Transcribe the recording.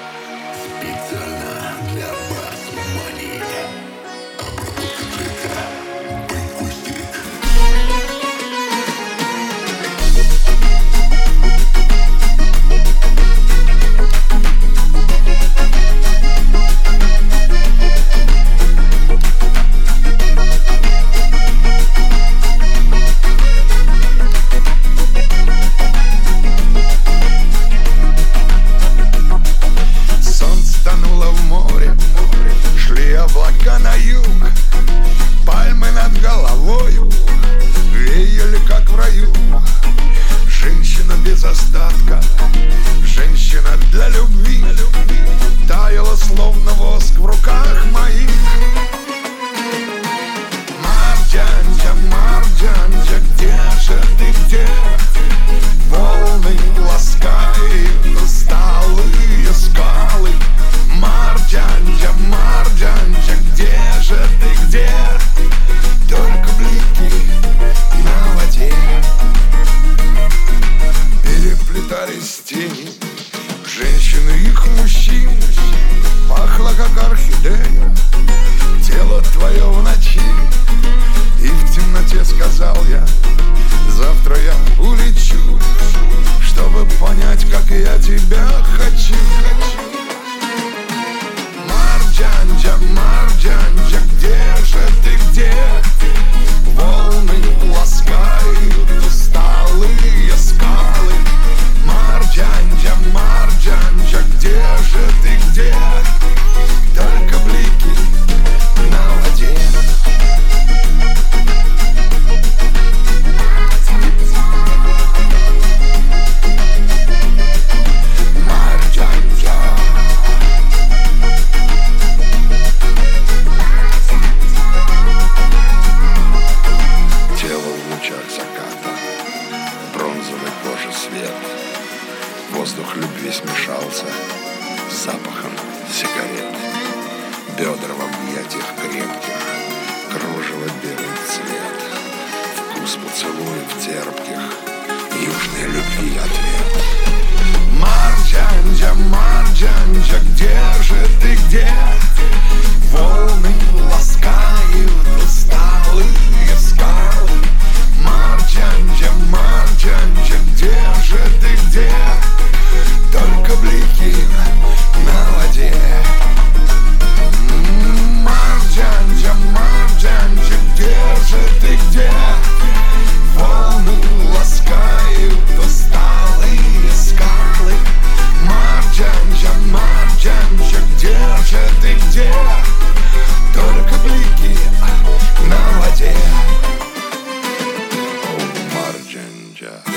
Специально для бас-мани. Выпустит. Тонуло в море, шли облака на юг, пальмы над головою веяли, как в раю. Женщина без остатка, женщина для любви, таяла, словно воск в руках моих. Марджанджа, Марджанджа, где же ты, где? Волны ласкают усталые скалы. Марджанджа, Марджанджа, где же ты, где? Только блики на воде. Переплетались тени женщин и их мужчин. Пахло, как орхидея, тело твое в ночи. И в темноте сказал я: завтра я улечу, чтобы понять, как я тебя хочу. Марджанджа, Марджанджа, где же ты, где? Волны ласкают усталые скалы. Марджанджа, Марджанджа, где же ты, где? Только блики на воде. Воздух любви смешался с запахом сигарет. Бедра в объятиях крепких, кружево белый цвет. Вкус поцелуев терпких, южной любви ответ. Марджанджа, Марджанджа, где же ты, где? Волны ласкают усталые скалы. Марджанджа, Марджанджа, где же ты, где? Только блики на воде. Марджанджа, Марджанджа, где же ты, где? Волны ласкают усталые скалы. Марджанджа, Марджанджа, где же ты, где? Только блики на воде. О, Марджанджа.